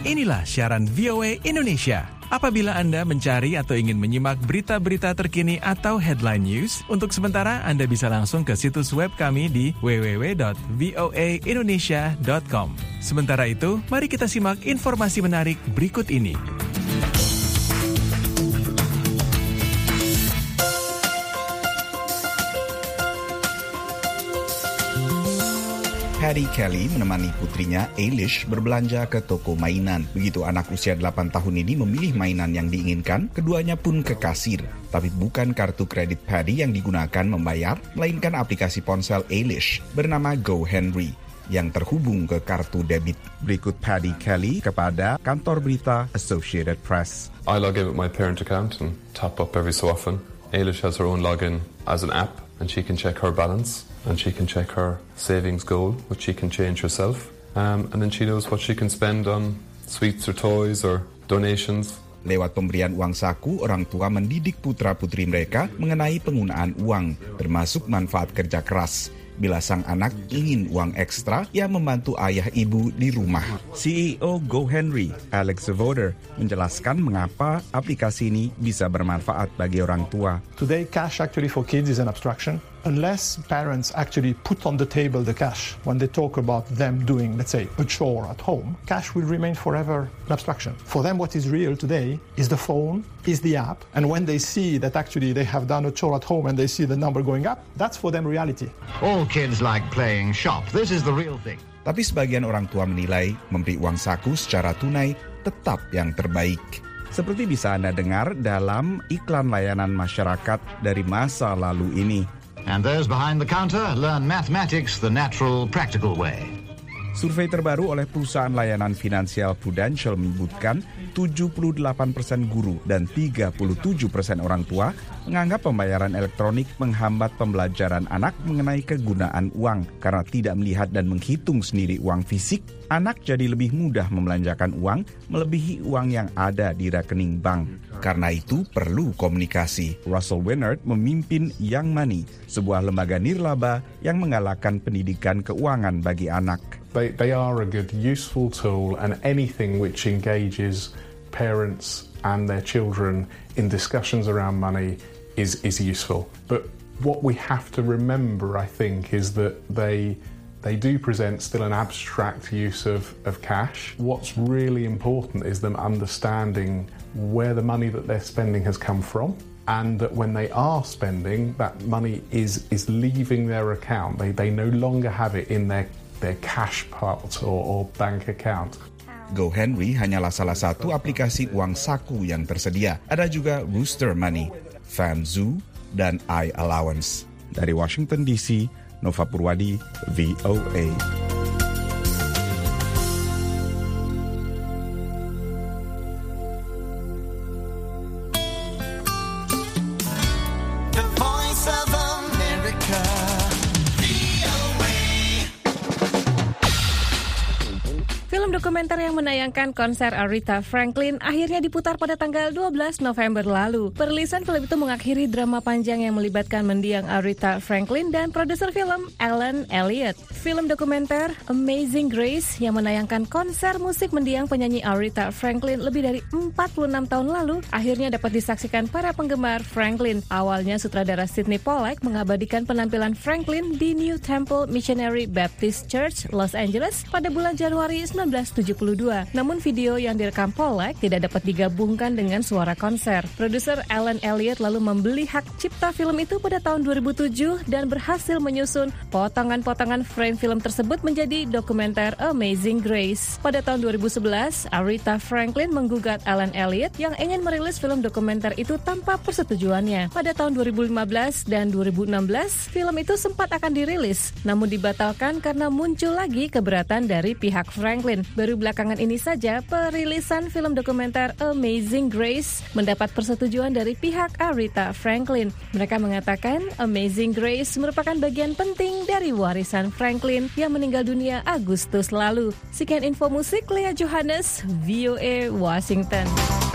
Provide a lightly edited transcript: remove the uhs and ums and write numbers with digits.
Inilah siaran VOA Indonesia. Apabila Anda mencari atau ingin menyimak berita-berita terkini atau headline news, untuk sementara Anda bisa langsung ke situs web kami di www.voaindonesia.com. Sementara itu, mari kita simak informasi menarik berikut ini. Paddy Kelly menemani putrinya Eilish berbelanja ke toko mainan. Begitu anak usia 8 tahun ini memilih mainan yang diinginkan, keduanya pun ke kasir. Tapi bukan kartu kredit Paddy yang digunakan membayar, melainkan aplikasi ponsel Eilish bernama GoHenry yang terhubung ke kartu debit. Berikut Paddy Kelly kepada kantor berita Associated Press. I log in with my parent account and top up every so often. Eilish has her own login as an app and she can check her balance. And she can check her savings goal, which she can change herself. And then she knows what she can spend on sweets or toys or donations. Lewat pemberian uang saku, orang tua mendidik putra-putri mereka mengenai penggunaan uang, termasuk manfaat kerja keras. Bila sang anak ingin uang ekstra, ia membantu ayah ibu di rumah. CEO GoHenry, Alex Voder, menjelaskan mengapa aplikasi ini bisa bermanfaat bagi orang tua. Today, cash actually for kids is an abstraction. Unless parents actually put on the table the cash when they talk about them doing, let's say, a chore at home, cash will remain forever an abstraction. For them, what is real today is the phone, is the app, and when they see that actually they have done a chore at home and they see the number going up, that's for them reality. All kids like playing shop. This is the real thing. Tapi sebagian orang tua menilai memberi uang saku secara tunai tetap yang terbaik. Seperti bisa Anda dengar dalam iklan layanan masyarakat dari masa lalu ini. And those behind the counter learn mathematics the natural, practical way. Survei terbaru oleh perusahaan layanan finansial Prudential menyebutkan 78% guru dan 37% orang tua menganggap pembayaran elektronik menghambat pembelajaran anak mengenai kegunaan uang. Karena tidak melihat dan menghitung sendiri uang fisik, anak jadi lebih mudah membelanjakan uang melebihi uang yang ada di rekening bank. Karena itu perlu komunikasi. Russell Wennard memimpin Young Money, sebuah lembaga nirlaba yang menggalakkan pendidikan keuangan bagi anak. They are a good, useful tool, and anything which engages parents and their children in discussions around money is useful. But what we have to remember, I think, is that they do present still an abstract use of cash. What's really important is them understanding where the money that they're spending has come from, and that when they are spending, that money is leaving their account. They no longer have it in their cash pot or bank account. GoHenry hanyalah salah satu aplikasi uang saku yang tersedia. Ada juga Rooster Money, FamZoo, dan iAllowance. Dari Washington DC, Nova Purwadi, VOA. Dokumenter yang menayangkan konser Aretha Franklin akhirnya diputar pada tanggal 12 November lalu. Perilisan film itu mengakhiri drama panjang yang melibatkan mendiang Aretha Franklin dan produser film Alan Elliott. Film dokumenter Amazing Grace yang menayangkan konser musik mendiang penyanyi Aretha Franklin lebih dari 46 tahun lalu akhirnya dapat disaksikan para penggemar Franklin. Awalnya sutradara Sidney Pollack mengabadikan penampilan Franklin di New Temple Missionary Baptist Church, Los Angeles pada bulan Januari 1972. Namun video yang direkam Pollack tidak dapat digabungkan dengan suara konser. Produser Alan Elliott lalu membeli hak cipta film itu pada tahun 2007 dan berhasil menyusun potongan-potongan frame film tersebut menjadi dokumenter Amazing Grace. Pada tahun 2011, Aretha Franklin menggugat Alan Elliott yang ingin merilis film dokumenter itu tanpa persetujuannya. Pada tahun 2015 dan 2016, film itu sempat akan dirilis, namun dibatalkan karena muncul lagi keberatan dari pihak Franklin. Baru belakangan ini saja perilisan film dokumenter Amazing Grace mendapat persetujuan dari pihak Aretha Franklin. Mereka mengatakan Amazing Grace merupakan bagian penting dari warisan Franklin yang meninggal dunia Agustus lalu. Sekian info musik, Lea Johannes, VOA Washington.